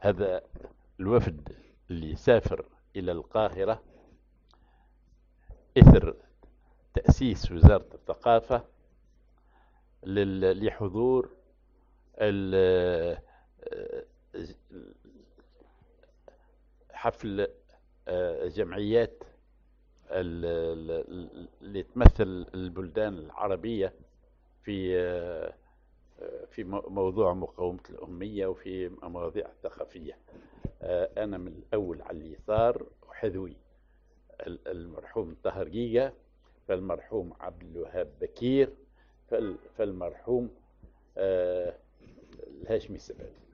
هذا الوفد اللي سافر إلى القاهرة إثر تأسيس وزارة الثقافة لحضور حفل جمعيات اللي تمثل البلدان العربية في موضوع مقاومة الأمية وفي مواضيع ثقافية. أنا من الأول على اليسار وحذوي المرحوم طاهر جيجا، فالمرحوم عبد الوهاب بكير، فالمرحوم الهاشمي السباعي.